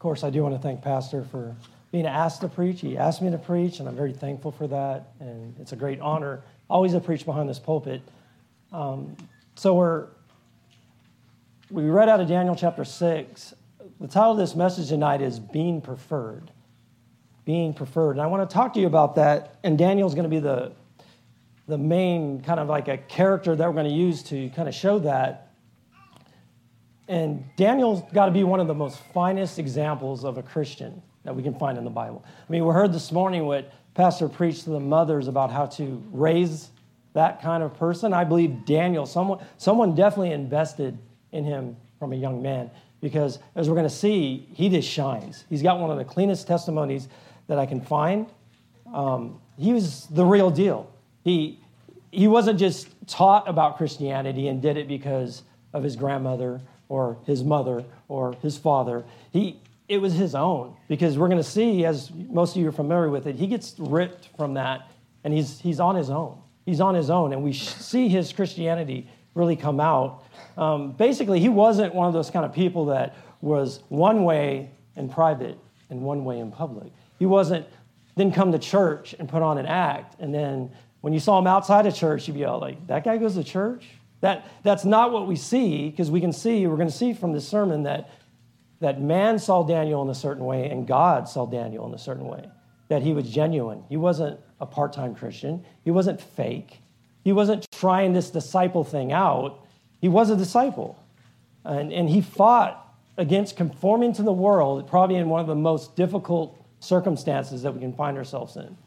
course, I do want to thank Pastor for being asked to preach. He asked me to preach, and I'm very thankful for that. And it's a great honor always to preach behind this pulpit. So we read out of Daniel chapter 6. The title of this message tonight is Being Preferred. Being preferred. And I want to talk to you about that. And Daniel's going to be the main kind of like a character that we're going to use to kind of show that. And Daniel's got to be one of the most finest examples of a Christian that we can find in the Bible. I mean, we heard this morning what Pastor preached to the mothers about how to raise that kind of person. I believe Daniel, someone definitely invested in him from a young man, because as we're going to see, he just shines. He's got one of the cleanest testimonies that I can find. He was the real deal. He wasn't just taught about Christianity and did it because of his grandmother or his mother or his father. It was his own, because we're going to see, as most of you are familiar with it, he gets ripped from that, and he's on his own. He's on his own, and we see his Christianity really come out. Basically, he wasn't one of those kind of people that was one way in private and one way in public. He didn't come to church and put on an act, and then when you saw him outside of church, you'd be all like, that guy goes to church? That's not what we see, because we're going to see from this sermon that man saw Daniel in a certain way and God saw Daniel in a certain way, that he was genuine. He wasn't a part-time Christian. He wasn't fake. He wasn't trying this disciple thing out. He was a disciple. And he fought against conforming to the world, probably in one of the most difficult circumstances that we can find ourselves in.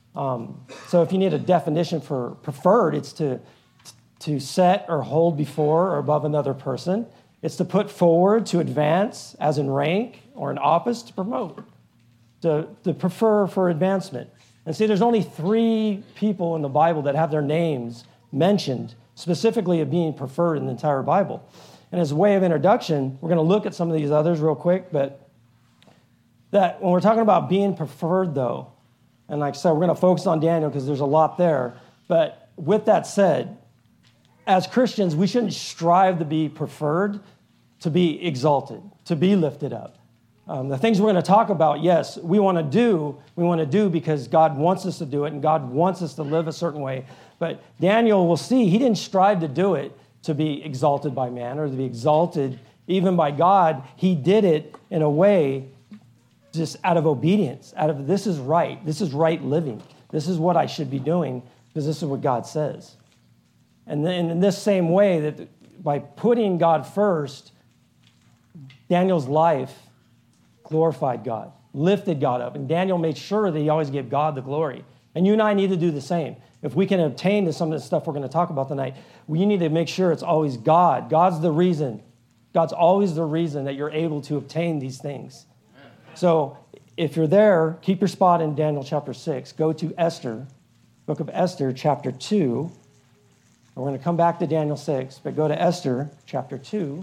So if you need a definition for preferred, it's to set or hold before or above another person. It's to put forward, to advance, as in rank or in office, to promote, to prefer for advancement. And see, there's only 3 people in the Bible that have their names mentioned specifically of being preferred in the entire Bible. And as a way of introduction, we're going to look at some of these others real quick, but that when we're talking about being preferred, though, and like I said, we're going to focus on Daniel because there's a lot there, but with that said, as Christians, we shouldn't strive to be preferred, to be exalted, to be lifted up. The things we're going to talk about, yes, we want to do because God wants us to do it, and God wants us to live a certain way. But Daniel, we'll see, he didn't strive to do it to be exalted by man or to be exalted even by God. He did it in a way just out of obedience, out of this is right living. This is what I should be doing because this is what God says. And then in this same way, that by putting God first, Daniel's life glorified God, lifted God up. And Daniel made sure that he always gave God the glory. And you and I need to do the same. If we can obtain to some of the stuff we're going to talk about tonight, we need to make sure it's always God. God's the reason. God's always the reason that you're able to obtain these things. So if you're there, keep your spot in Daniel chapter 6. Go to Esther, book of Esther, chapter 2. We're going to come back to Daniel 6, but go to Esther chapter 2.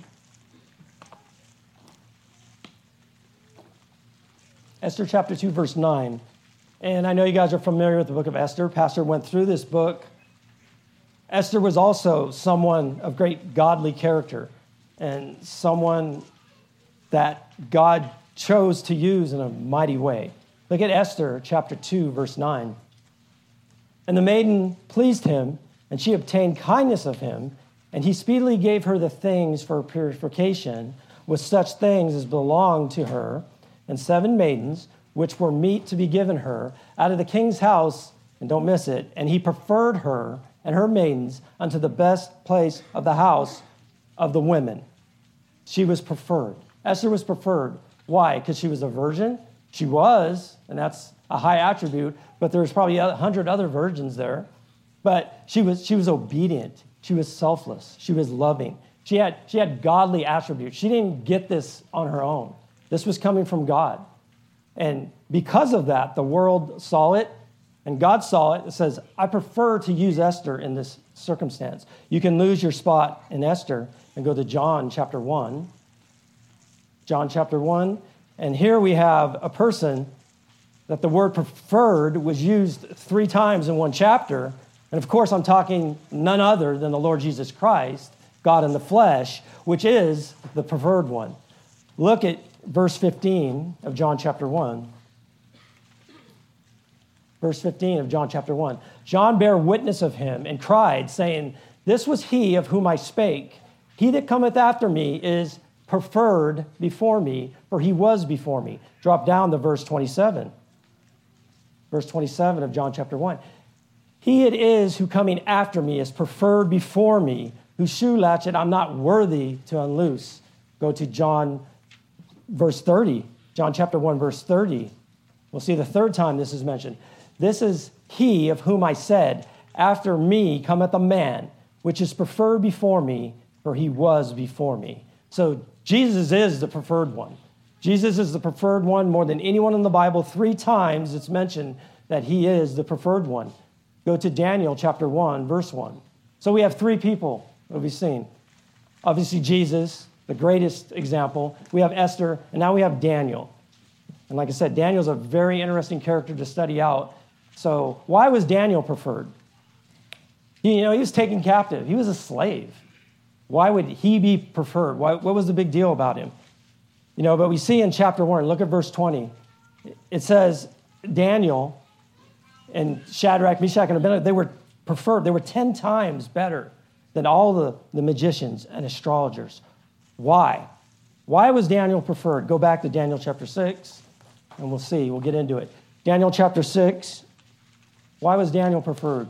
Esther chapter 2, verse 9. And I know you guys are familiar with the book of Esther. Pastor went through this book. Esther was also someone of great godly character and someone that God chose to use in a mighty way. Look at Esther chapter 2, verse 9. And the maiden pleased him, and she obtained kindness of him, and he speedily gave her the things for purification with such things as belonged to her, and 7 maidens, which were meet to be given her out of the king's house, and don't miss it, and he preferred her and her maidens unto the best place of the house of the women. She was preferred. Esther was preferred. Why? Because she was a virgin? She was, and that's a high attribute, but there's probably 100 other virgins there. But she was obedient. She was selfless. She was loving. She had godly attributes. She didn't get this on her own. This was coming from God. And because of that, the world saw it, and God saw it. It says, I prefer to use Esther in this circumstance. You can lose your spot in Esther and go to John chapter 1. John chapter 1. And here we have a person that the word preferred was used 3 times in one chapter. And of course, I'm talking none other than the Lord Jesus Christ, God in the flesh, which is the preferred one. Look at verse 15 of John chapter 1. Verse 15 of John chapter 1. John bare witness of him and cried, saying, This was he of whom I spake. He that cometh after me is preferred before me, for he was before me. Drop down to verse 27. Verse 27 of John chapter 1. He it is who coming after me is preferred before me, whose shoe latchet I'm not worthy to unloose. Go to John verse 30. John chapter 1 verse 30. We'll see the third time this is mentioned. This is he of whom I said, After me cometh a man, which is preferred before me, for he was before me. So Jesus is the preferred one. Jesus is the preferred one more than anyone in the Bible. 3 times it's mentioned that he is the preferred one. Go to Daniel chapter 1, verse 1. So we have 3 people that we've seen. Obviously Jesus, the greatest example. We have Esther, and now we have Daniel. And like I said, Daniel's a very interesting character to study out. So why was Daniel preferred? He was taken captive. He was a slave. Why would he be preferred? What was the big deal about him? But we see in chapter 1, look at verse 20. It says Daniel and Shadrach, Meshach, and Abednego, they were preferred. They were 10 times better than all the magicians and astrologers. Why? Why was Daniel preferred? Go back to Daniel chapter 6, and we'll see. We'll get into it. Daniel chapter 6. Why was Daniel preferred?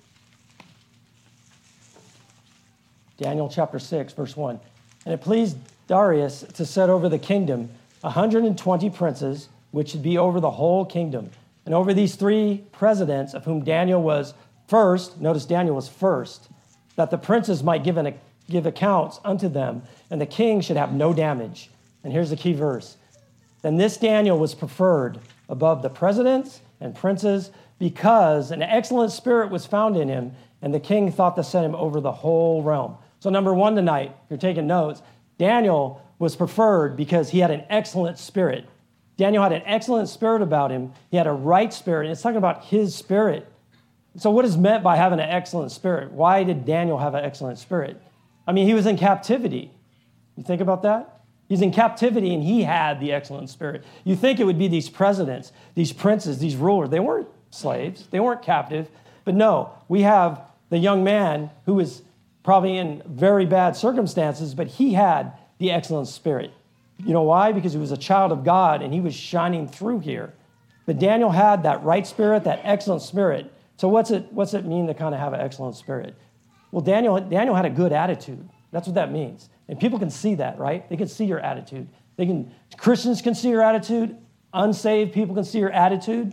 Daniel chapter 6, verse 1. And it pleased Darius to set over the kingdom 120 princes, which should be over the whole kingdom. And over these 3 presidents, of whom Daniel was first, notice Daniel was first, that the princes might give accounts unto them, and the king should have no damage. And here's the key verse. Then this Daniel was preferred above the presidents and princes, because an excellent spirit was found in him, and the king thought to set him over the whole realm. So number 1 tonight, if you're taking notes, Daniel was preferred because he had an excellent spirit. Daniel had an excellent spirit about him. He had a right spirit, and it's talking about his spirit. So what is meant by having an excellent spirit? Why did Daniel have an excellent spirit? I mean, he was in captivity. You think about that? He's in captivity, and he had the excellent spirit. You think it would be these presidents, these princes, these rulers. They weren't slaves. They weren't captive. But no, we have the young man who was probably in very bad circumstances, but he had the excellent spirit. You know why? Because he was a child of God, and he was shining through here. But Daniel had that right spirit, that excellent spirit. So what's it mean to kind of have an excellent spirit? Well, Daniel had a good attitude. That's what that means. And people can see that, right? They can see your attitude. Christians can see your attitude. Unsaved people can see your attitude.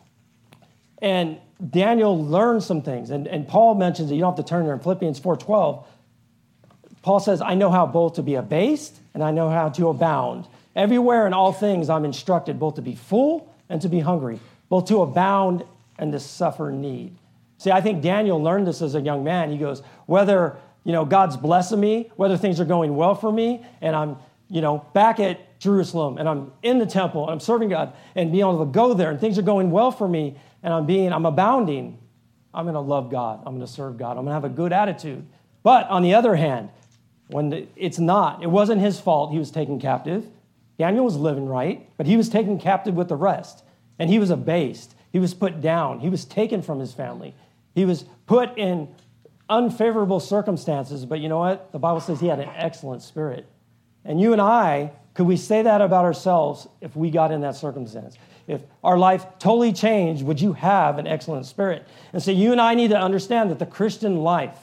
And Daniel learned some things. And Paul mentions it. You don't have to turn there in Philippians 4:12. Paul says, I know how both to be abased and I know how to abound. Everywhere in all things I'm instructed both to be full and to be hungry, both to abound and to suffer need. See, I think Daniel learned this as a young man. He goes, whether, God's blessing me, whether things are going well for me, and I'm, back at Jerusalem, and I'm in the temple, and I'm serving God, and being able to go there, and things are going well for me, and I'm abounding, I'm going to love God. I'm going to serve God. I'm going to have a good attitude. But on the other hand, when it wasn't his fault he was taken captive. Daniel was living right, but he was taken captive with the rest. And he was abased. He was put down. He was taken from his family. He was put in unfavorable circumstances. But you know what? The Bible says he had an excellent spirit. And you and I, could we say that about ourselves if we got in that circumstance? If our life totally changed, would you have an excellent spirit? And so you and I need to understand that the Christian life,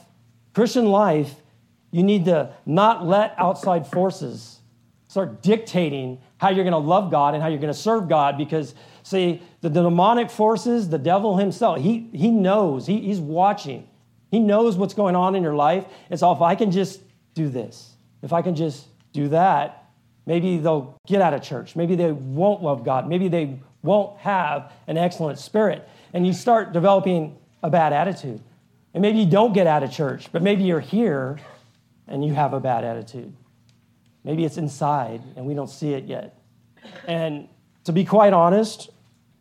you need to not let outside forces start dictating how you're going to love God and how you're going to serve God, because, see, the demonic forces, the devil himself, he knows, he's watching. He knows what's going on in your life. And so if I can just do this, if I can just do that, maybe they'll get out of church. Maybe they won't love God. Maybe they won't have an excellent spirit. And you start developing a bad attitude. And maybe you don't get out of church, but maybe you're here and you have a bad attitude. Maybe it's inside and we don't see it yet. And to be quite honest,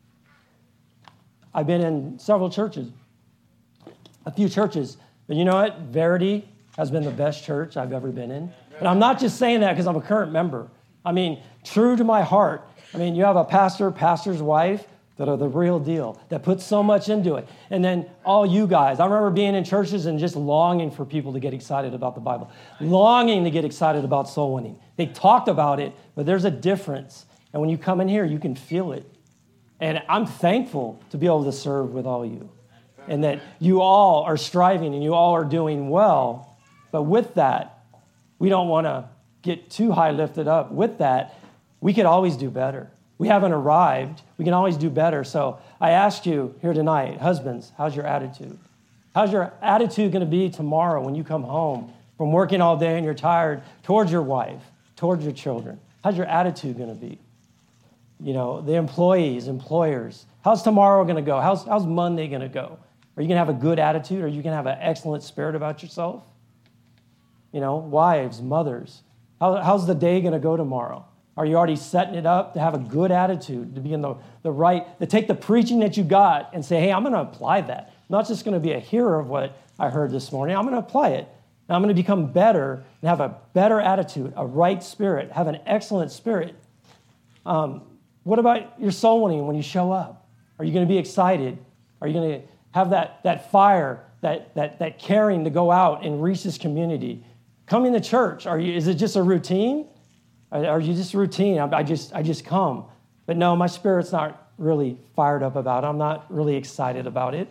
I've been in several churches, a few churches. But you know what? Verity has been the best church I've ever been in. And I'm not just saying that because I'm a current member. I mean, true to my heart. I mean, you have a pastor's wife that are the real deal, that put so much into it. And then all you guys, I remember being in churches and just longing for people to get excited about the Bible, longing to get excited about soul winning. They talked about it, but there's a difference. And when you come in here, you can feel it. And I'm thankful to be able to serve with all you, and that you all are striving and you all are doing well. But with that, we don't want to get too high lifted up. With that, we could always do better. We haven't arrived. We can always do better. So I asked you here tonight, husbands, how's your attitude? How's your attitude going to be tomorrow when you come home from working all day and you're tired, towards your wife, towards your children? How's your attitude going to be? You know, the employees, employers, how's tomorrow going to go? How's Monday going to go? Are you going to have a good attitude? Are you going to have an excellent spirit about yourself? You know, wives, mothers, how's the day going to go tomorrow? Are you already setting it up to have a good attitude, to be in the right, to take the preaching that you got and say, hey, I'm going to apply that. I'm not just going to be a hearer of what I heard this morning. I'm going to apply it. And I'm going to become better and have a better attitude, a right spirit, have an excellent spirit. What about your soul winning when you show up? Are you going to be excited? Are you going to have that fire, that caring to go out and reach this community? Coming to church, is it just a routine? Are you just routine? I just come. But no, my spirit's not really fired up about it. I'm not really excited about it.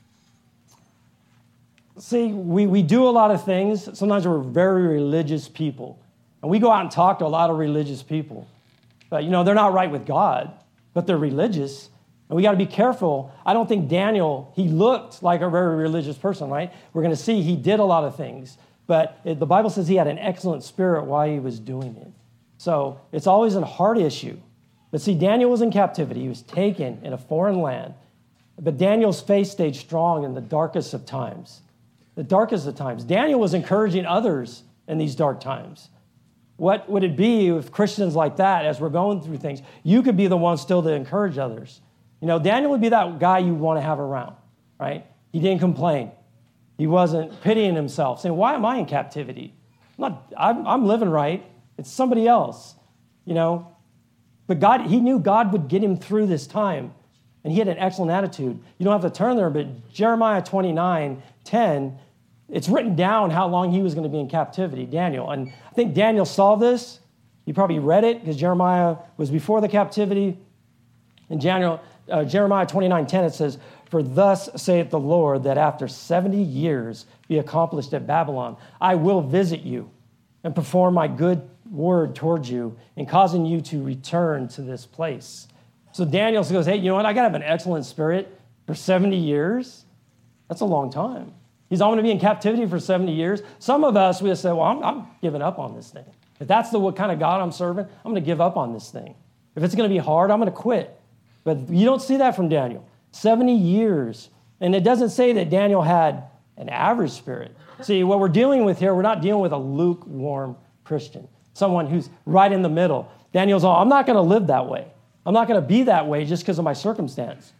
See, we do a lot of things. Sometimes we're very religious people. And we go out and talk to a lot of religious people. But, you know, they're not right with God, but they're religious. And we got to be careful. I don't think Daniel, he looked like a very religious person, right? We're going to see he did a lot of things. But the Bible says he had an excellent spirit while he was doing it. So it's always a heart issue. But see, Daniel was in captivity. He was taken in a foreign land. But Daniel's faith stayed strong in the darkest of times. The darkest of times. Daniel was encouraging others in these dark times. What would it be with Christians like that as we're going through things? You could be the one still to encourage others. You know, Daniel would be that guy you want to have around, right? He didn't complain. He wasn't pitying himself, saying, why am I in captivity? I'm living right. It's somebody else, you know. But God, he knew God would get him through this time, and he had an excellent attitude. You don't have to turn there, but Jeremiah 29:10, it's written down how long he was going to be in captivity, Daniel. And I think Daniel saw this. He probably read it because Jeremiah was before the captivity. In Jeremiah 29:10, it says, for thus saith the Lord, that after 70 years be accomplished at Babylon, I will visit you and perform my good word towards you and causing you to return to this place. So Daniel goes, hey, you know what? I got to have an excellent spirit for 70 years. That's a long time. I'm going to be in captivity for 70 years. Some of us, we say, well, I'm giving up on this thing. If that's what kind of God I'm serving, I'm going to give up on this thing. If it's going to be hard, I'm going to quit. But you don't see that from Daniel. 70 years. And it doesn't say that Daniel had an average spirit. See, what we're dealing with here, we're not dealing with a lukewarm Christian, someone who's right in the middle. Daniel's all, I'm not going to live that way. I'm not going to be that way just because of my circumstance.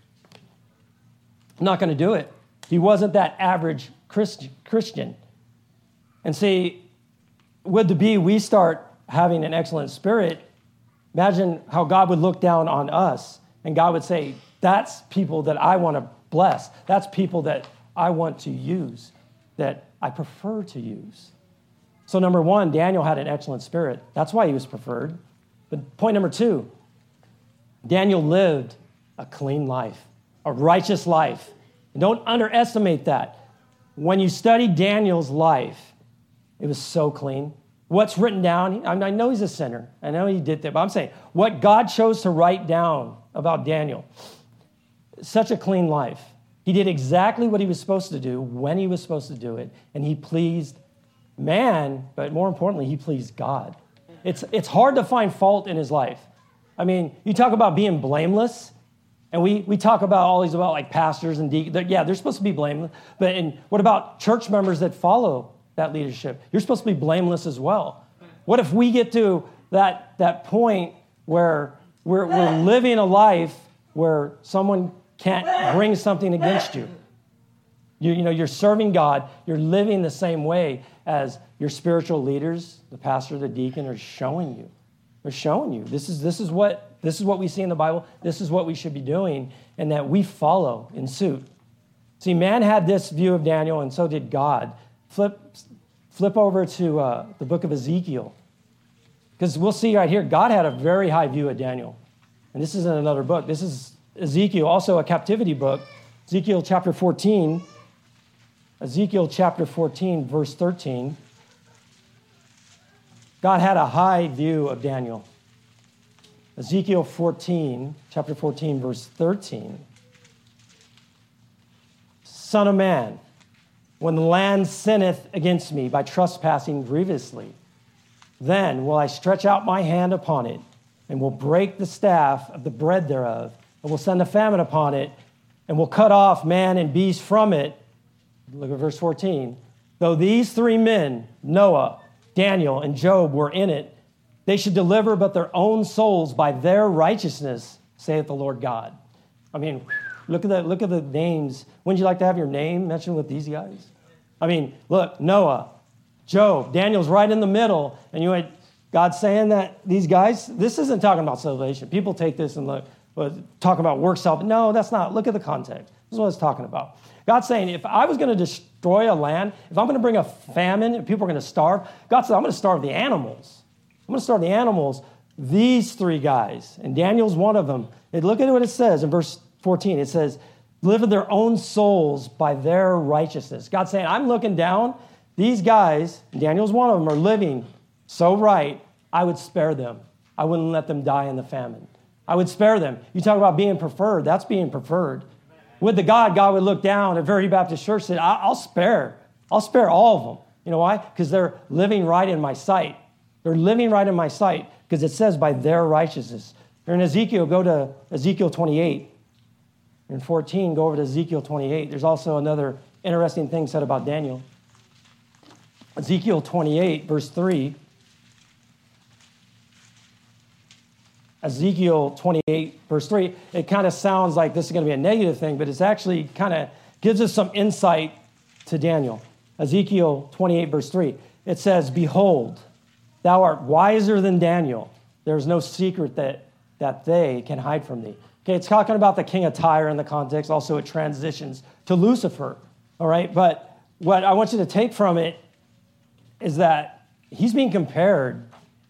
I'm not going to do it. He wasn't that average Christian. And see, we start having an excellent spirit, imagine how God would look down on us, and God would say, that's people that I want to bless. That's people that I want to use, that I prefer to use. So number one, Daniel had an excellent spirit. That's why he was preferred. But point number two, Daniel lived a clean life, a righteous life. And don't underestimate that. When you study Daniel's life, it was so clean. What's written down, I know he's a sinner. I know he did that, but I'm saying what God chose to write down about Daniel, such a clean life. He did exactly what he was supposed to do when he was supposed to do it, and he pleased man, but more importantly, he pleased God. It's hard to find fault in his life. I mean, you talk about being blameless, and we talk about all these about like pastors and deacons. Yeah, they're supposed to be blameless, but what about church members that follow that leadership? You're supposed to be blameless as well. What if we get to that point where we're living a life where someone can't bring something against you? You're serving God. You're living the same way as your spiritual leaders, the pastor, the deacon, are showing you. They're showing you this is what we see in the Bible. This is what we should be doing, and that we follow in suit. See, man had this view of Daniel, and so did God. Flip over to the book of Ezekiel, because we'll see right here, God had a very high view of Daniel. And this isn't another book. This is Ezekiel, also a captivity book. Ezekiel chapter 14, verse 13. God had a high view of Daniel. Ezekiel 14, chapter 14, verse 13. Son of man, when the land sinneth against me by trespassing grievously, then will I stretch out my hand upon it, and will break the staff of the bread thereof, and will send a famine upon it, and will cut off man and beast from it. Look at verse 14. Though these three men, Noah, Daniel, and Job, were in it, they should deliver but their own souls by their righteousness, saith the Lord God. I mean, look at the names. Wouldn't you like to have your name mentioned with these guys? I mean, look, Noah, Job, Daniel's right in the middle, and you had God saying that these guys, this isn't talking about salvation. People take this and talk about work salvation. No, that's not. Look at the context. This is what it's talking about. God's saying, if I was going to destroy a land, if I'm going to bring a famine and people are going to starve, God said, I'm going to starve the animals. I'm going to starve the animals. These three guys, and Daniel's one of them. And look at what it says in verse 14. It says, deliver their own souls by their righteousness. God's saying, I'm looking down. These guys, Daniel's one of them, are living so right, I would spare them. I wouldn't let them die in the famine. I would spare them. You talk about being preferred. That's being preferred. With the God would look down at Verity Baptist Church and say, I'll spare all of them. You know why? Because they're living right in my sight. They're living right in my sight because it says by their righteousness. Here in Ezekiel, go to Ezekiel 28. In 14, go over to Ezekiel 28. There's also another interesting thing said about Daniel. Ezekiel 28, verse 3. Ezekiel 28, verse 3, it kind of sounds like this is going to be a negative thing, but it's actually kind of gives us some insight to Daniel. Ezekiel 28, verse 3, it says, behold, thou art wiser than Daniel. There is no secret that they can hide from thee. Okay, it's talking about the king of Tyre in the context. Also, it transitions to Lucifer, all right? But what I want you to take from it is that he's being compared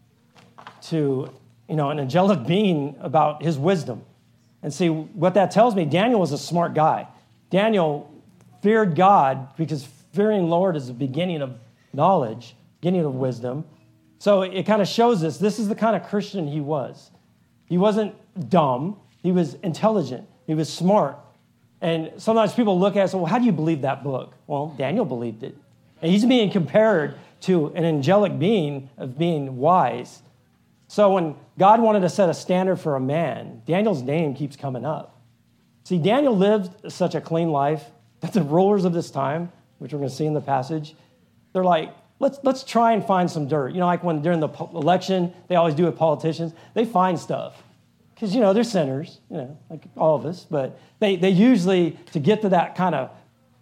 to an angelic being about his wisdom. And see, what that tells me, Daniel was a smart guy. Daniel feared God because fearing Lord is the beginning of knowledge, beginning of wisdom. So it kind of shows us this is the kind of Christian he was. He wasn't dumb. He was intelligent. He was smart. And sometimes people look at it and say, well, how do you believe that book? Well, Daniel believed it. And he's being compared to an angelic being of being wise. So when God wanted to set a standard for a man, Daniel's name keeps coming up. See, Daniel lived such a clean life that the rulers of this time, which we're going to see in the passage, they're like, let's try and find some dirt. Like when during the election, they always do with politicians, they find stuff. Because, they're sinners, like all of us. But they usually, to get to that kind of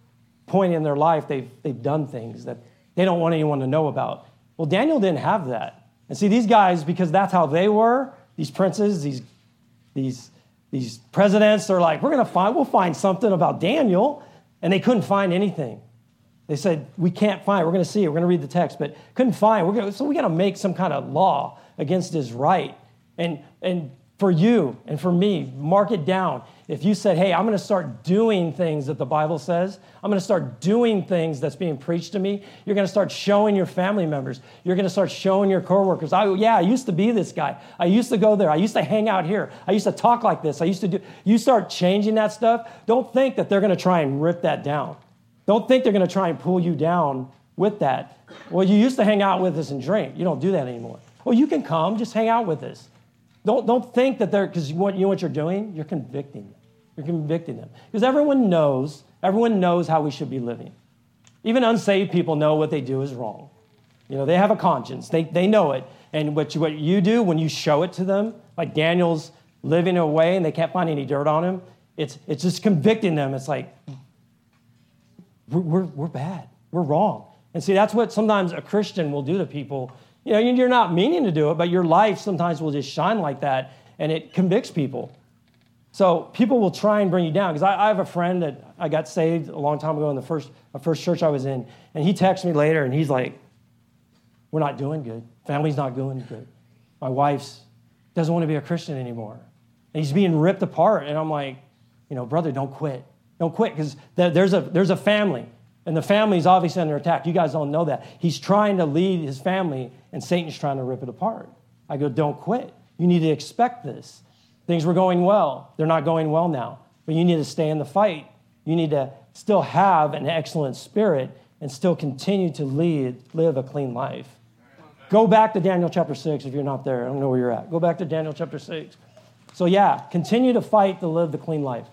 point in their life, they've done things that they don't want anyone to know about. Well, Daniel didn't have that. And see, these guys, because that's how they were, these princes, these presidents, they're like, we'll find something about Daniel. And they couldn't find anything. They said, we can't find it. We're going to see it. We're going to read the text, but couldn't find. So we got to make some kind of law against his right. And for you and for me, mark it down. If you said, hey, I'm going to start doing things that the Bible says, I'm going to start doing things that's being preached to me, you're going to start showing your family members. You're going to start showing your coworkers. I used to be this guy. I used to go there. I used to hang out here. I used to talk like this. You start changing that stuff. Don't think that they're going to try and rip that down. Don't think they're going to try and pull you down with that. Well, you used to hang out with us and drink. You don't do that anymore. Well, you can come. Just hang out with us. Don't think that because what you're doing? You're convicting them. You're convicting them. Because everyone knows how we should be living. Even unsaved people know what they do is wrong. They have a conscience. They know it. And what you do when you show it to them, like Daniel's living away and they can't find any dirt on him, it's just convicting them. It's like, we're bad. We're wrong. And see, that's what sometimes a Christian will do to people, you're not meaning to do it, but your life sometimes will just shine like that, and it convicts people. So people will try and bring you down. Because I have a friend that I got saved a long time ago in the first church I was in, and he texted me later, and he's like, we're not doing good. Family's not doing good. My wife's doesn't want to be a Christian anymore. And he's being ripped apart. And I'm like, brother, don't quit. Don't quit, because there's a family, and the family's obviously under attack. You guys don't know that. He's trying to lead his family, and Satan's trying to rip it apart. I go, don't quit. You need to expect this. Things were going well. They're not going well now. But you need to stay in the fight. You need to still have an excellent spirit and still continue to live a clean life. Go back to Daniel chapter 6 if you're not there. I don't know where you're at. Go back to Daniel chapter 6. So continue to fight to live the clean life.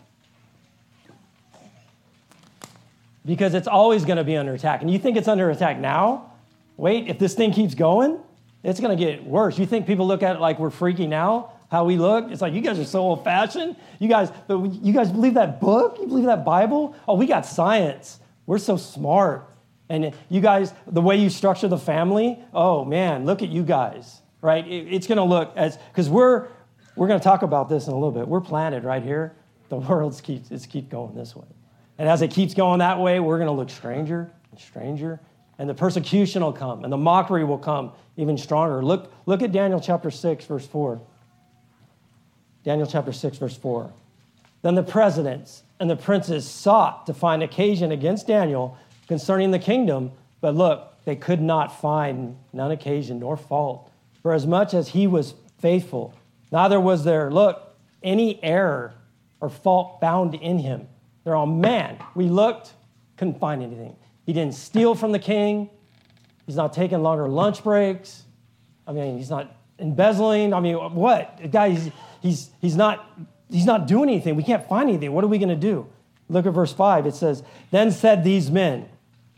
Because it's always going to be under attack. And you think it's under attack now? Wait, if this thing keeps going, it's going to get worse. You think people look at it like we're freaky now? How we look? It's like, you guys are so old-fashioned. You guys believe that book? You believe that Bible? Oh, we got science. We're so smart. And you guys, the way you structure the family, oh, man, look at you guys, right? It's going to look because we're going to talk about this in a little bit. We're planted right here. The world keeps going this way. And as it keeps going that way, we're going to look stranger and stranger. And the persecution will come, and the mockery will come even stronger. Look at Daniel chapter 6, verse 4. Daniel chapter 6, verse 4. Then the presidents and the princes sought to find occasion against Daniel concerning the kingdom, but look, they could not find none occasion nor fault. For as much as he was faithful, neither was there, any error or fault found in him. They're all, man, we looked, couldn't find anything. He didn't steal from the king. He's not taking longer lunch breaks. He's not embezzling. What? The guy, he's not doing anything. We can't find anything. What are we going to do? Look at verse 5. It says, then said these men,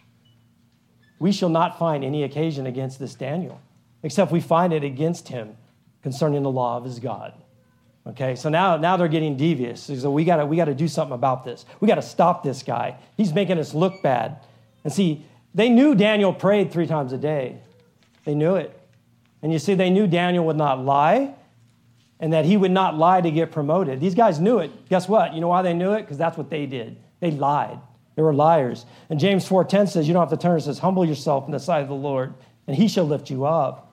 we shall not find any occasion against this Daniel, except we find it against him concerning the law of his God. Okay, so now they're getting devious. So we got to do something about this. We got to stop this guy. He's making us look bad. And see, they knew Daniel prayed 3 times a day. They knew it. And you see, they knew Daniel would not lie and that he would not lie to get promoted. These guys knew it. Guess what? You know why they knew it? Because that's what they did. They lied. They were liars. And James 4:10 says, you don't have to turn. It says, humble yourself in the sight of the Lord, and he shall lift you up.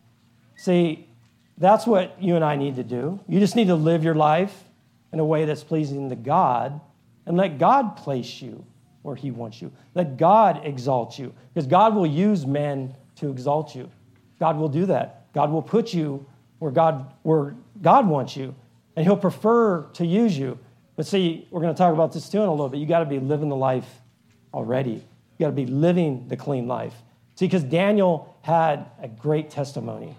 See, that's what you and I need to do. You just need to live your life in a way that's pleasing to God and let God place you where he wants you. Let God exalt you, because God will use men to exalt you. God will do that. God will put you where God wants you, and he'll prefer to use you. But see, we're going to talk about this too in a little bit. You got to be living the life already. You got to be living the clean life. See, because Daniel had a great testimony.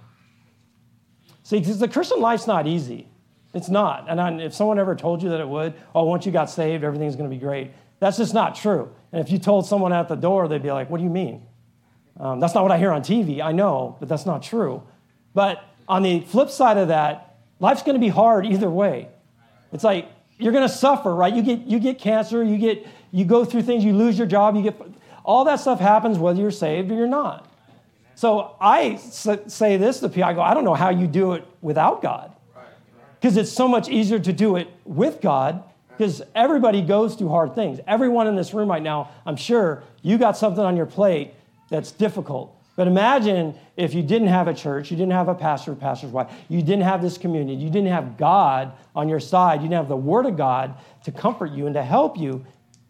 See, because the Christian life's not easy. It's not. And if someone ever told you that it would, once you got saved, everything's going to be great. That's just not true. And if you told someone at the door, they'd be like, what do you mean? That's not what I hear on TV. I know, but that's not true. But on the flip side of that, life's going to be hard either way. It's like you're going to suffer, right? You get cancer, you go through things, you lose your job, all that stuff happens whether you're saved or you're not. So I say this to people, I don't know how you do it without God. Because it's so much easier to do it with God, because everybody goes through hard things. Everyone in this room right now, I'm sure you got something on your plate that's difficult. But imagine if you didn't have a church, you didn't have a pastor, pastor's wife, you didn't have this community, you didn't have God on your side, you didn't have the Word of God to comfort you and to help you.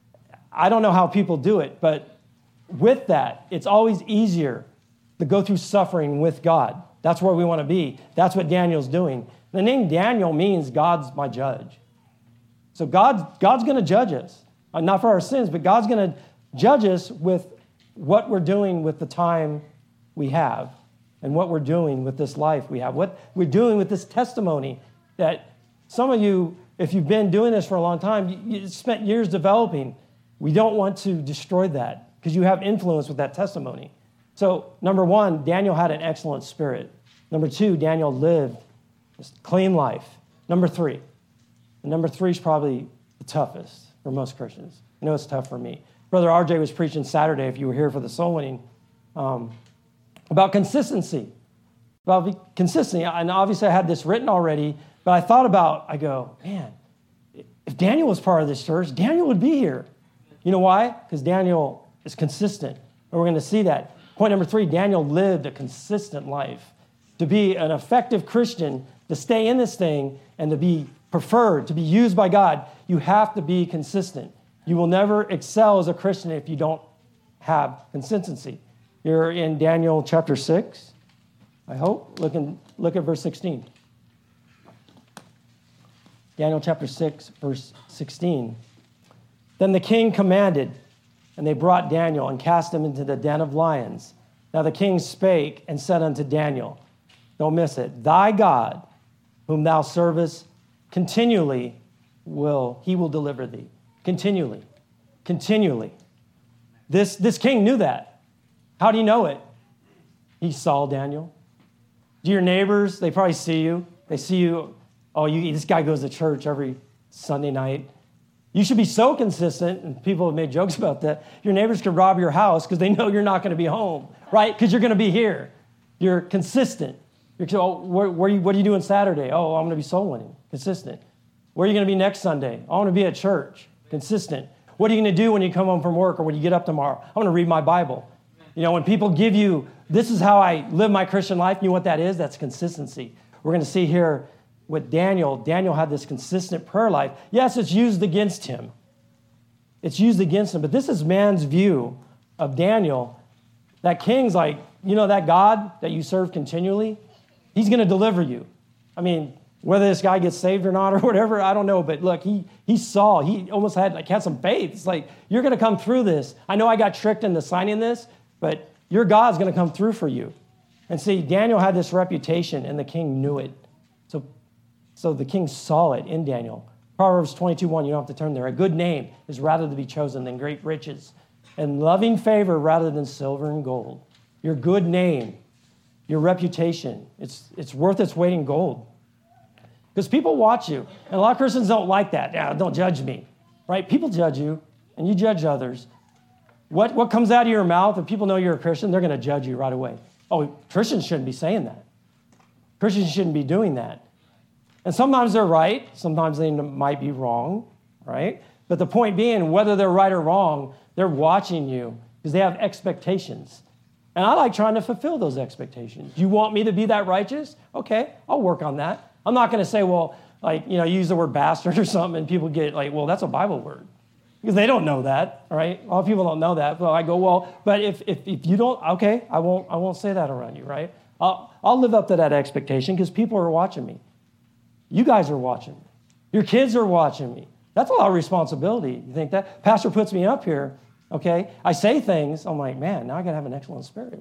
I don't know how people do it, but with that, it's always easier to go through suffering with God. That's where we want to be. That's what Daniel's doing. The name Daniel means God's my judge. So God's going to judge us, not for our sins, but God's going to judge us with what we're doing with the time we have and what we're doing with this life we have, what we're doing with this testimony that some of you, if you've been doing this for a long time, you spent years developing. We don't want to destroy that because you have influence with that testimony. So, number 1, Daniel had an excellent spirit. Number 2, Daniel lived a clean life. Number 3 is probably the toughest for most Christians. I know it's tough for me. Brother RJ was preaching Saturday, if you were here for the soul winning, about consistency. But I'll be consistent. And obviously I had this written already, but I thought about, I go, man, if Daniel was part of this church, Daniel would be here. You know why? Because Daniel is consistent. And we're going to see that. Point number 3, Daniel lived a consistent life. To be an effective Christian, to stay in this thing, and to be preferred, to be used by God, you have to be consistent. You will never excel as a Christian if you don't have consistency. You're in Daniel chapter 6, I hope. Look at verse 16. Daniel chapter 6, verse 16. Then the king commanded, and they brought Daniel and cast him into the den of lions. Now the king spake and said unto Daniel, don't miss it, thy God, whom thou servest continually, he will deliver thee. Continually. Continually. This king knew that. How do you know it? He saw Daniel. Do your neighbors, they probably see you. They see you, this guy goes to church every Sunday night. You should be so consistent, and people have made jokes about that. Your neighbors could rob your house because they know you're not going to be home, right? Because you're going to be here. You're consistent. What are you doing Saturday? Oh, I'm going to be soul winning. Consistent. Where are you going to be next Sunday? I want to be at church. Consistent. What are you going to do when you come home from work or when you get up tomorrow? I want to read my Bible. You know, when people give you, this is how I live my Christian life, you know what that is? That's consistency. We're going to see here with Daniel. Daniel had this consistent prayer life. Yes, it's used against him. It's used against him. But this is man's view of Daniel. That king's like, you know, that God that you serve continually, he's going to deliver you. I mean, whether this guy gets saved or not or whatever, I don't know. But look, he almost had some faith. It's like, you're going to come through this. I know I got tricked into signing this, but your God's going to come through for you. And see, Daniel had this reputation, and the king knew it. So the king saw it in Daniel. Proverbs 22:1, you don't have to turn there. A good name is rather to be chosen than great riches, and loving favor rather than silver and gold. Your good name, your reputation, it's worth its weight in gold. Because people watch you, and a lot of Christians don't like that. Yeah, don't judge me, right? People judge you, and you judge others. What comes out of your mouth, if people know you're a Christian, they're going to judge you right away. Oh, Christians shouldn't be saying that. Christians shouldn't be doing that. And sometimes they're right. Sometimes they might be wrong, right? But the point being, whether they're right or wrong, they're watching you because they have expectations. And I like trying to fulfill those expectations. You want me to be that righteous? Okay, I'll work on that. I'm not going to say, well, like, you know, use the word bastard or something, and people get like, well, that's a Bible word. Because they don't know that, right? A lot of people don't know that. Well, I go, well, but if you don't, okay, I won't say that around you, right? I'll live up to that expectation because people are watching me. You guys are watching me. Your kids are watching me. That's a lot of responsibility. You think that? Pastor puts me up here, okay? I say things. I'm like, man, now I got to have an excellent spirit.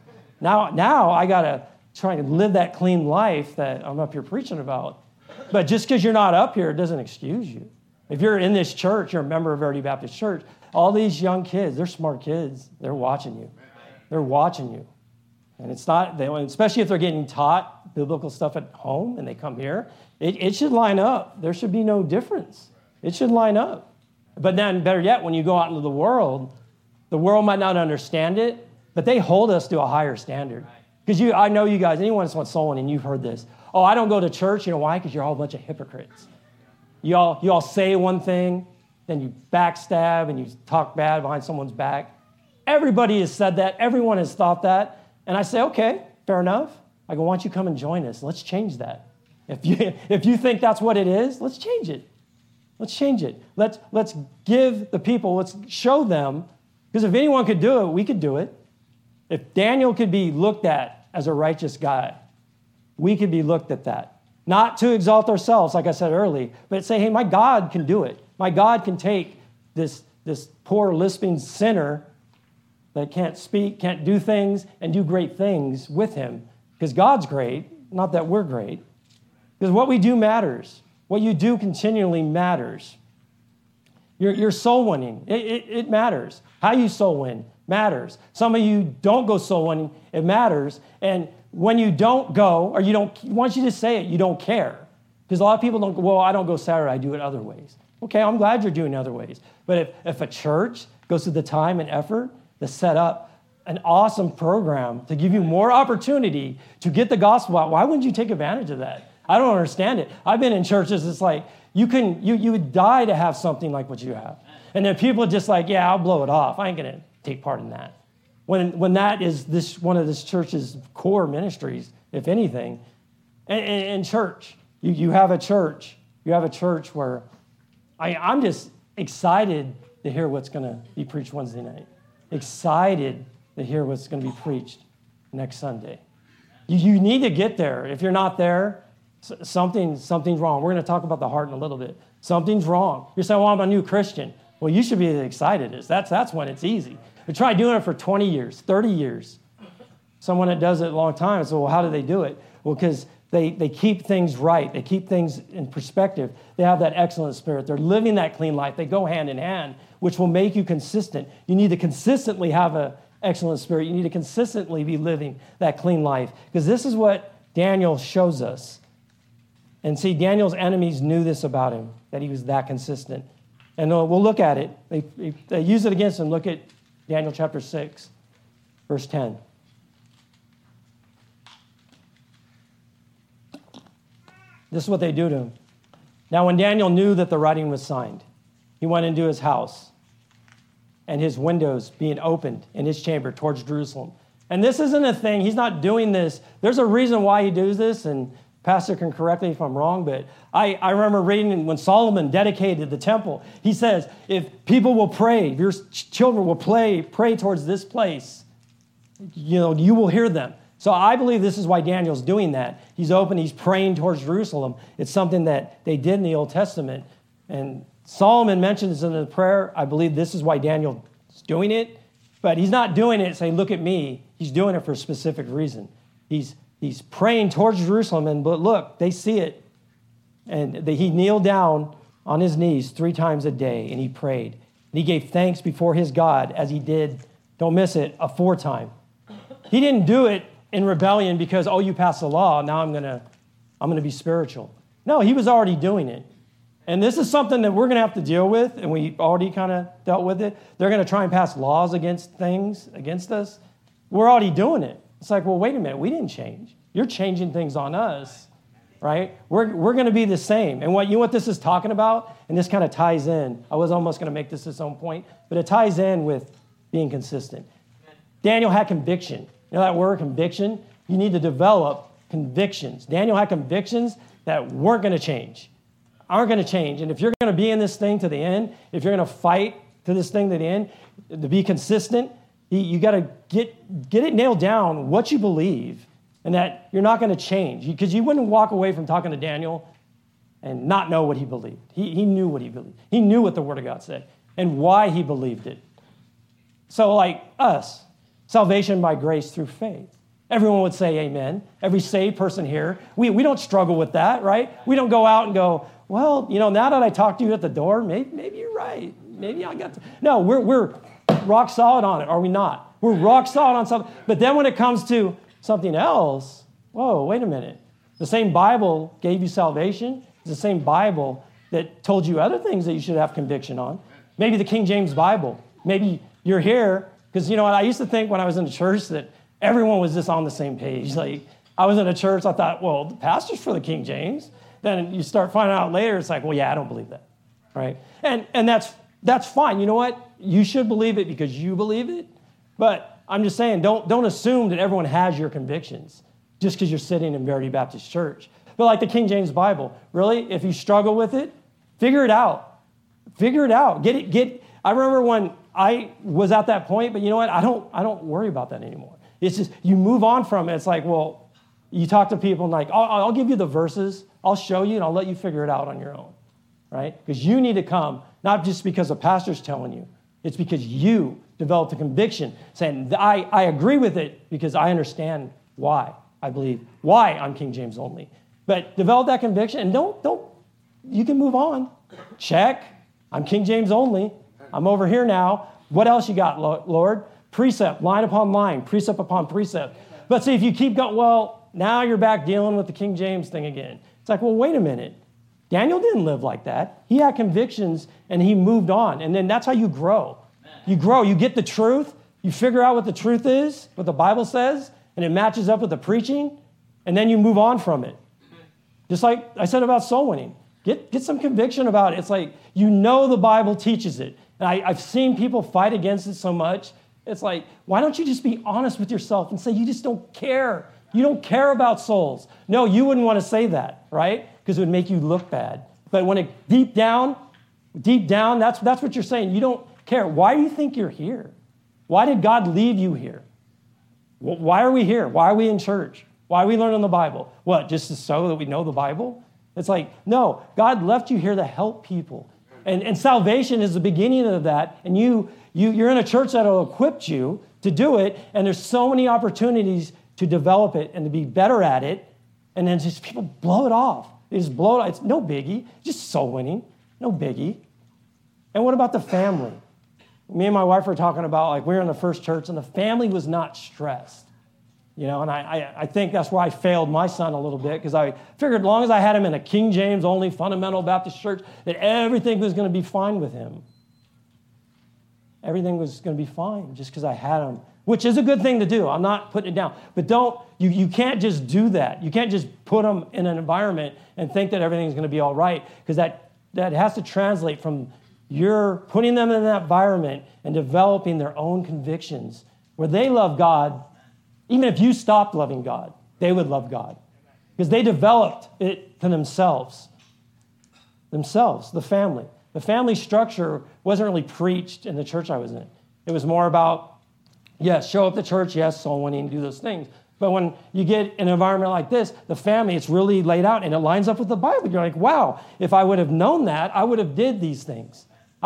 Now I got to try to live that clean life that I'm up here preaching about. But just because you're not up here, it doesn't excuse you. If you're in this church, you're a member of Verity Baptist Church, all these young kids, they're smart kids. They're watching you. They're watching you. And it's not, especially if they're getting taught biblical stuff at home and they come here, it should line up. There should be no difference. It should line up. But then, better yet, when you go out into the world might not understand it, but they hold us to a higher standard. Because I know you guys, anyone that's wants soul winning, you've heard this. Oh, I don't go to church. You know why? Because you're all a bunch of hypocrites. You all say one thing, then you backstab and you talk bad behind someone's back. Everybody has said that. Everyone has thought that. And I say, okay, fair enough. I go, why don't you come and join us? Let's change that. If you think that's what it is, let's change it. Let's change it. Let's give the people, let's show them, because if anyone could do it, we could do it. If Daniel could be looked at as a righteous guy, we could be looked at that. Not to exalt ourselves, like I said earlier, but say, hey, my God can do it. My God can take this poor lisping sinner that can't speak, can't do things, and do great things with him. Because God's great, not that we're great. Because what we do matters. What you do continually matters. Your soul winning, it matters. How you soul win matters. Some of you don't go soul winning, it matters. And when you don't go, or once you just say it, you don't care. Because a lot of people don't go, well, I don't go Saturday, I do it other ways. Okay, I'm glad you're doing other ways. But if a church goes through the time and effort to set up an awesome program to give you more opportunity to get the gospel out. Why wouldn't you take advantage of that? I don't understand it. I've been in churches, it's like, you would die to have something like what you have. And then people are just like, yeah, I'll blow it off. I ain't going to take part in that. When that is one of this church's core ministries, if anything. And church, you have a church. You have a church where I'm just excited to hear what's going to be preached Wednesday night. Excited to hear what's going to be preached next Sunday. You need to get there. If you're not there, something's wrong. We're going to talk about the heart in a little bit. Something's wrong. You're saying, well, I'm a new Christian. Well, you should be as excited as that's when it's easy. But try doing it for 20 years, 30 years. Someone that does it a long time, so, well, how do they do it? Well, because they keep things right. They keep things in perspective. They have that excellent spirit. They're living that clean life. They go hand in hand, which will make you consistent. You need to consistently have an excellent spirit. You need to consistently be living that clean life. Because this is what Daniel shows us. And see, Daniel's enemies knew this about him, that he was that consistent. And we'll look at it. They use it against him. Look at Daniel chapter 6, verse 10. This is what they do to him. Now, when Daniel knew that the writing was signed, he went into his house, and his windows being opened in his chamber towards Jerusalem. And this isn't a thing. He's not doing this. There's a reason why he does this, and Pastor can correct me if I'm wrong, but I remember reading when Solomon dedicated the temple, he says, if people will pray, if your children will pray towards this place, you will hear them. So I believe this is why Daniel's doing that. He's open, he's praying towards Jerusalem. It's something that they did in the Old Testament. And Solomon mentions in the prayer, I believe this is why Daniel's doing it. But he's not doing it saying, look at me. He's doing it for a specific reason. He's praying towards Jerusalem, but look, they see it. And he kneeled down on his knees 3 times a day, and he prayed. And he gave thanks before his God as he did, don't miss it, a 4th time. He didn't do it in rebellion because, oh, you passed the law, now I'm gonna be spiritual. No, he was already doing it. And this is something that we're going to have to deal with, and we already kind of dealt with it. They're going to try and pass laws against us. We're already doing it. It's like, well, wait a minute, we didn't change. You're changing things on us, right? We're going to be the same. And what this is talking about, and this kind of ties in. I was almost going to make this its own point, but it ties in with being consistent. Daniel had conviction. You know that word, conviction? You need to develop convictions. Daniel had convictions that weren't going to change, aren't going to change. And if you're going to be in this thing to the end, if you're going to fight to this thing to the end, to be consistent, you got to get it nailed down, what you believe, and that you're not going to change. Because you wouldn't walk away from talking to Daniel and not know what he believed. He knew what he believed. He knew what the Word of God said and why he believed it. So like us, salvation by grace through faith. Everyone would say amen. Every saved person here. We don't struggle with that, right? We don't go out and go, well, now that I talked to you at the door, maybe you're right. Maybe I got to. No, we're rock solid on it, are we not? We're rock solid on something. But then when it comes to something else, whoa, wait a minute. The same Bible gave you salvation. It's the same Bible that told you other things that you should have conviction on. Maybe the King James Bible. Maybe you're here because, I used to think when I was in the church that everyone was just on the same page. Like, I was in a church, I thought, well, the pastor's for the King James. Then you start finding out later, it's like, well, yeah, I don't believe that, right? And that's fine. You know what? You should believe it because you believe it. But I'm just saying, don't assume that everyone has your convictions just because you're sitting in Verity Baptist Church. But like the King James Bible, really, if you struggle with it, figure it out. Figure it out. I remember when I was at that point, but you know what? I don't worry about that anymore. It's just, you move on from it. It's like, well, you talk to people and like, I'll give you the verses. I'll show you and I'll let you figure it out on your own, right? Because you need to come, not just because a pastor's telling you. It's because you developed a conviction saying, I agree with it because I understand why I believe, why I'm King James only. But develop that conviction and you can move on. Check. I'm King James only. I'm over here now. What else you got, Lord? Precept, line upon line, precept upon precept. But see, if you keep going, well, now you're back dealing with the King James thing again. It's like, well, wait a minute. Daniel didn't live like that. He had convictions and he moved on. And then that's how you grow. You grow. You get the truth. You figure out what the truth is, what the Bible says, and it matches up with the preaching, and then you move on from it. Just like I said about soul winning. Get some conviction about it. It's like, you know the Bible teaches it. And I've seen people fight against it so much. It's like, why don't you just be honest with yourself and say you just don't care? You don't care about souls. No, you wouldn't want to say that, right? Because it would make you look bad. But when it deep down, that's what you're saying. You don't care. Why do you think you're here? Why did God leave you here? Why are we here? Why are we in church? Why are we learning the Bible? What, just so that we know the Bible? It's like, no, God left you here to help people. And salvation is the beginning of that. And you're in a church that will equip you to do it. And there's so many opportunities to develop it and to be better at it. And then just people blow it off. They just blow it off. It's no biggie. Just soul winning. No biggie. And what about the family? Me and my wife were talking about, like, we were in the first church and the family was not stressed. You know, and I think that's where I failed my son a little bit, because I figured as long as I had him in a King James only fundamental Baptist church, that everything was going to be fine with him. Everything was going to be fine just because I had him, which is a good thing to do. I'm not putting it down. But you can't just do that. You can't just put them in an environment and think that everything's going to be all right, because that has to translate from you're putting them in that environment and developing their own convictions where they love God. Even if you stopped loving God, they would love God, because they developed it to themselves, the family. The family structure wasn't really preached in the church I was in. It was more about, yes, show up to church, yes, soul winning, do those things. But when you get an environment like this, the family, it's really laid out and it lines up with the Bible. You're like, wow, if I would have known that, I would have did these things.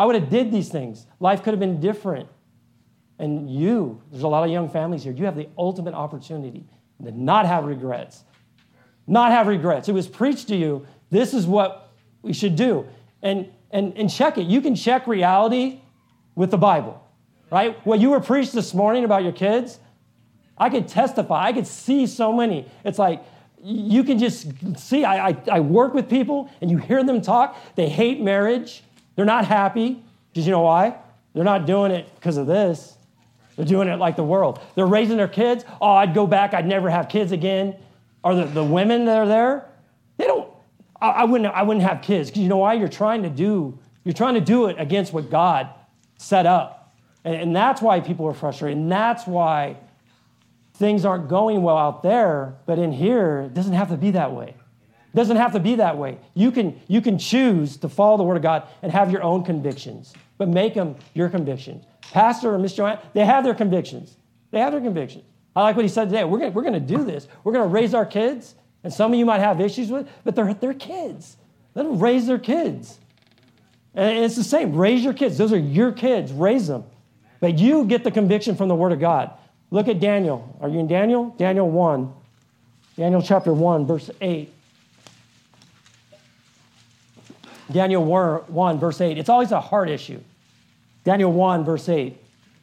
Life could have been different. And there's a lot of young families here. You have the ultimate opportunity to not have regrets. Not have regrets. It was preached to you, this is what we should do. And check it. You can check reality with the Bible, right? What you were preached this morning about your kids, I could testify. I could see so many. It's like, you can just see. I work with people, and you hear them talk. They hate marriage. They're not happy. Because you know why? They're not doing it because of this. They're doing it like the world. They're raising their kids. Oh, I'd go back. I'd never have kids again. Or the women that are there, they don't. I wouldn't have kids, because you know why? You're trying to do it against what God set up, and that's why people are frustrated. And that's why things aren't going well out there. But in here, it doesn't have to be that way. It doesn't have to be that way. You can choose to follow the Word of God and have your own convictions, but make them your convictions. Pastor or Miss Joanne, they have their convictions. I like what he said today. We're going to do this. We're going to raise our kids, and some of you might have issues with, but they're kids. Let them raise their kids. And it's the same. Raise your kids. Those are your kids. Raise them. But you get the conviction from the Word of God. Look at Daniel. Are you in Daniel? Daniel 1. Daniel chapter 1, verse 8. Daniel 1, verse 8. It's always a heart issue. Daniel 1, verse 8.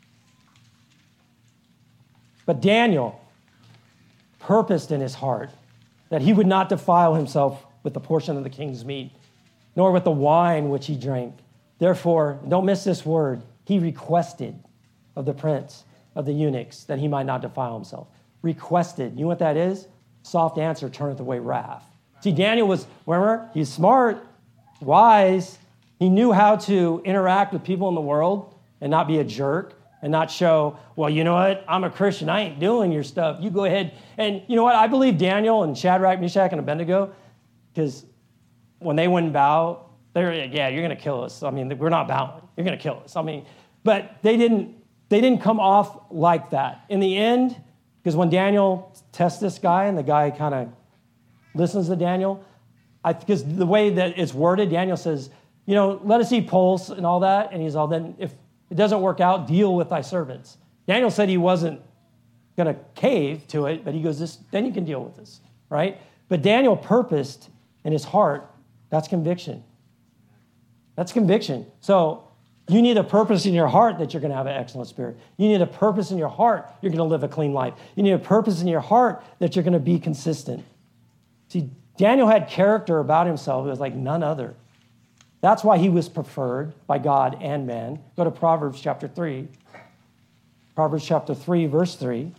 But Daniel purposed in his heart that he would not defile himself with the portion of the king's meat, nor with the wine which he drank. Therefore, don't miss this word, he requested of the prince of the eunuchs that he might not defile himself. Requested. You know what that is? Soft answer turneth away wrath. See, Daniel was, remember, he's smart, wise. He knew how to interact with people in the world and not be a jerk and not show, well, you know what? I'm a Christian. I ain't doing your stuff. You go ahead. And you know what? I believe Daniel and Shadrach, Meshach, and Abednego, because when they wouldn't bow, they're, yeah, you're going to kill us. I mean, we're not bowing. You're going to kill us. I mean, but they didn't come off like that. In the end, because when Daniel tests this guy and the guy kind of listens to Daniel, because the way that it's worded, Daniel says, you know, let us see pulse and all that. And he's all, then if it doesn't work out, deal with thy servants. Daniel said he wasn't going to cave to it, but he goes, then you can deal with this, right? But Daniel purposed in his heart, that's conviction. That's conviction. So you need a purpose in your heart that you're going to have an excellent spirit. You need a purpose in your heart you're going to live a clean life. You need a purpose in your heart that you're going to be consistent. See, Daniel had character about himself. It was like none other. That's why he was preferred by God and man. Go to Proverbs chapter 3. Proverbs chapter 3, verse 3.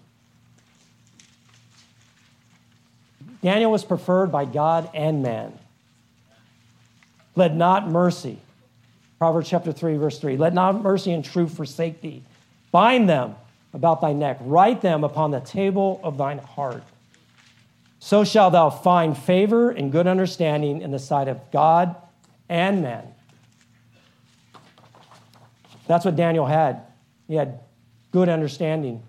Daniel was preferred by God and man. Let not mercy, Proverbs chapter 3, verse 3, let not mercy and truth forsake thee. Bind them about thy neck. Write them upon the table of thine heart. So shalt thou find favor and good understanding in the sight of God and man. That's what Daniel had. He had good understanding.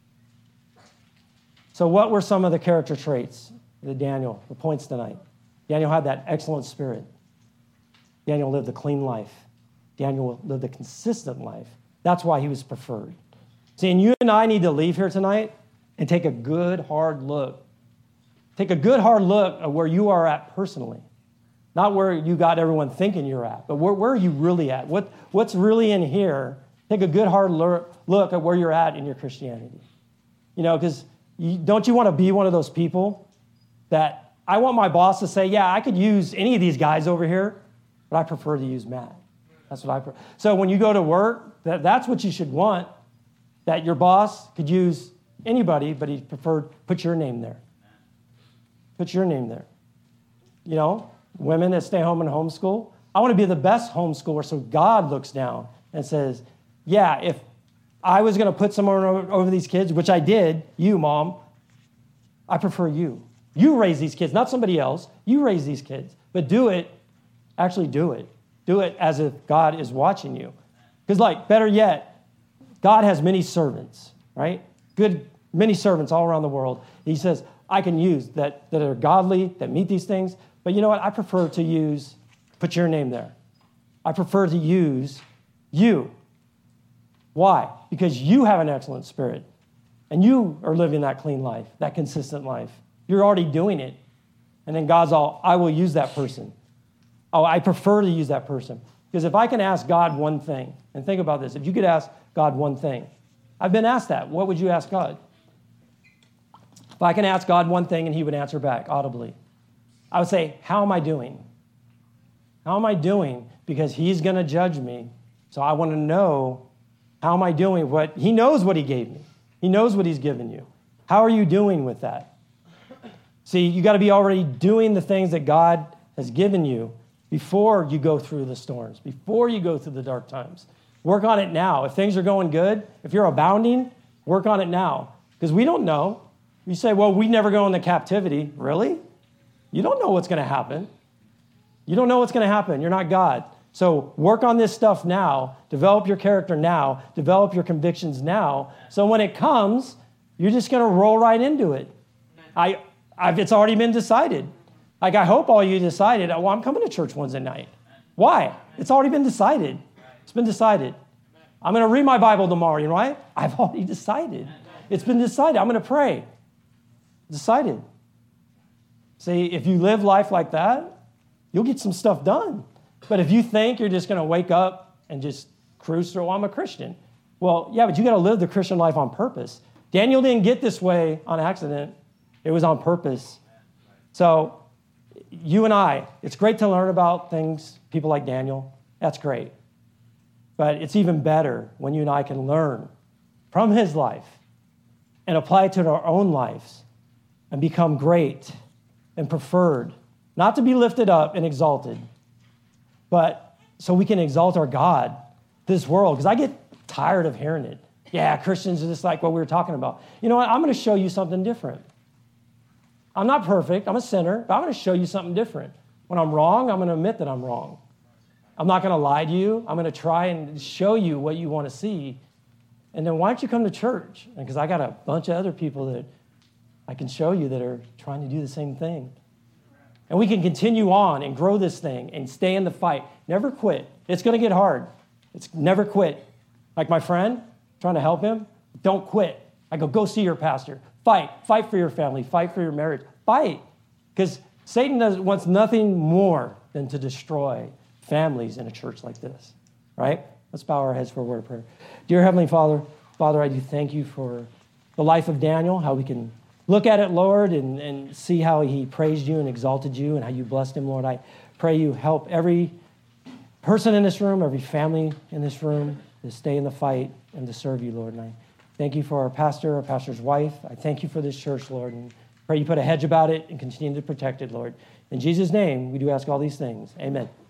So what were some of the character traits of Daniel, the points tonight? Daniel had that excellent spirit. Daniel lived a clean life. Daniel lived a consistent life. That's why he was preferred. See, and you and I need to leave here tonight and take a good, hard look. Take a good, hard look at where you are at personally. Not where you got everyone thinking you're at, but where are you really at? What's really in here? Take a good, hard look at where you're at in your Christianity. You know, because don't you want to be one of those people that I want my boss to say, yeah, I could use any of these guys over here, but I prefer to use Matt. That's what I prefer. So when you go to work, that's what you should want, that your boss could use anybody, but he preferred put your name there. Put your name there. You know, women that stay home and homeschool, I want to be the best homeschooler so God looks down and says, yeah, if I was going to put someone over these kids, which I did, you, Mom, I prefer you. You raise these kids, not somebody else. You raise these kids. But do it, actually do it. Do it as if God is watching you. Because, like, better yet, God has many servants, right? Many servants all around the world. He says, I can use that are godly, that meet these things. But you know what? I prefer to put your name there. I prefer to use you. Why? Because you have an excellent spirit. And you are living that clean life, that consistent life. You're already doing it. And then God's all, I will use that person. Oh, I prefer to use that person. Because if I can ask God one thing, and think about this, if you could ask God one thing, I've been asked that. What would you ask God? If I can ask God one thing and he would answer back audibly, I would say, how am I doing? How am I doing? Because he's going to judge me. So I want to know, how am I doing? He knows what he gave me. He knows what he's given you. How are you doing with that? See, you got to be already doing the things that God has given you before you go through the storms, before you go through the dark times. Work on it now. If things are going good, if you're abounding, work on it now. Because we don't know. You say, well, we never go into captivity. Really? You don't know what's going to happen. You don't know what's going to happen. You're not God. So work on this stuff now. Develop your character now. Develop your convictions now. So when it comes, you're just going to roll right into it. It's already been decided. Like, I hope all you decided, well, I'm coming to church Wednesday night. Why? It's already been decided. It's been decided. I'm going to read my Bible tomorrow, you know, right? I've already decided. It's been decided. I'm going to pray. Decided. See, if you live life like that, you'll get some stuff done. But if you think you're just going to wake up and just cruise through, well, I'm a Christian. Well, yeah, but you got to live the Christian life on purpose. Daniel didn't get this way on accident. It was on purpose. So you and I, it's great to learn about things, people like Daniel. That's great. But it's even better when you and I can learn from his life and apply it to our own lives and become great and preferred, not to be lifted up and exalted, but so we can exalt our God, this world. Because I get tired of hearing it. Yeah, Christians are just like what we were talking about. You know what? I'm going to show you something different. I'm not perfect. I'm a sinner, but I'm going to show you something different. When I'm wrong, I'm going to admit that I'm wrong. I'm not going to lie to you. I'm going to try and show you what you want to see. And then why don't you come to church? Because I got a bunch of other people that I can show you that are trying to do the same thing. And we can continue on and grow this thing and stay in the fight. Never quit. It's going to get hard. It's never quit. Like my friend, trying to help him, don't quit. I go see your pastor. Fight. Fight for your family. Fight for your marriage. Fight. Because Satan wants nothing more than to destroy families in a church like this. Right? Let's bow our heads for a word of prayer. Dear Heavenly Father, I do thank you for the life of Daniel, how we can look at it, Lord, and see how he praised you and exalted you and how you blessed him, Lord. I pray you help every person in this room, every family in this room to stay in the fight and to serve you, Lord. And I Thank you for our pastor's wife. I thank you for this church, Lord, and pray you put a hedge about it and continue to protect it, Lord. In Jesus' name, we do ask all these things. Amen.